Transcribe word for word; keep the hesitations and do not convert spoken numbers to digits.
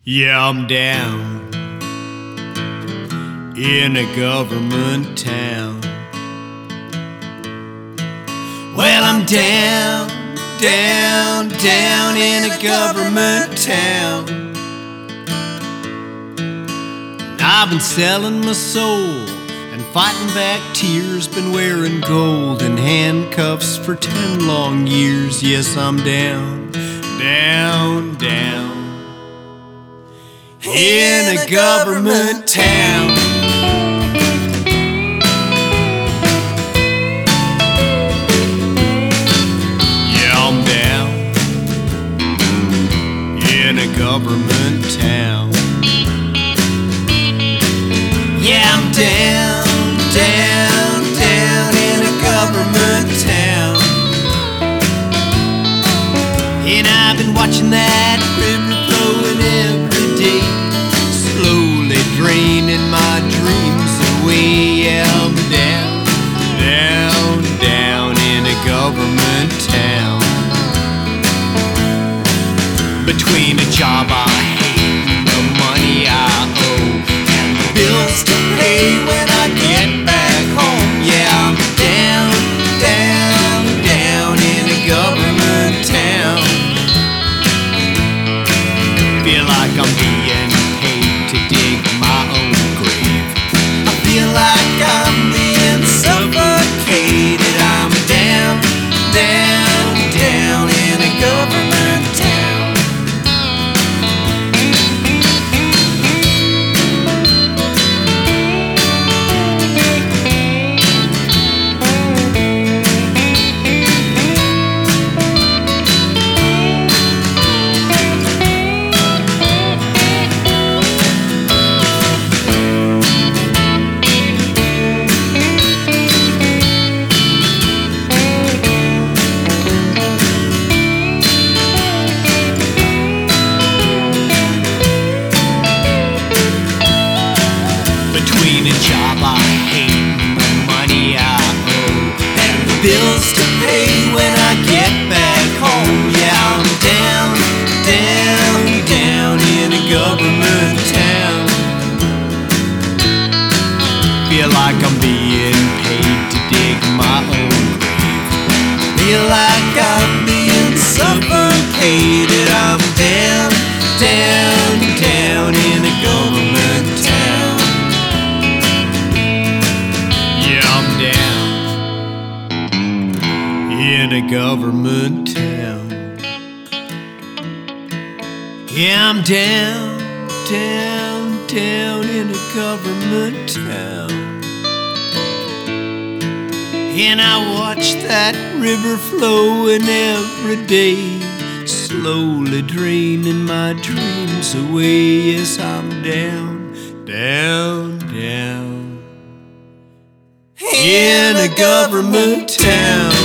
Yeah, I'm down in a government town. Well, I'm down, down, down in a government town. I've been selling my soul and fighting back tears. Been wearing golden handcuffs for ten long years. Yes, I'm down, down, down in a government town. Yeah, I'm down in a government town. Yeah, I'm down, down, down in a government town. And I've been watching that river flowing every day, slowly draining my dreams away. Yeah, I'm down, down, down in a government town. Between a job I hate and the money I owe and the bills to pay when I get back home. Yeah, I'm down, down, down in a government town. Feel like I'm being paid to dig my own grave. I feel like I'm being suffocated. I'm down, down, down in a government town. Between a job I hate and the money I owe and the bills to pay when I get back home. Yeah, I'm down, down, down in a government town. Feel like I'm being paid to dig my own grave. Feel like I'm being suffocated. I'm down, down, down in a government town. In a government town. Yeah, I'm down, down, down in a government town. And I watch that river flowing every day, slowly draining my dreams away. Yes, I'm down, down, down in a government town.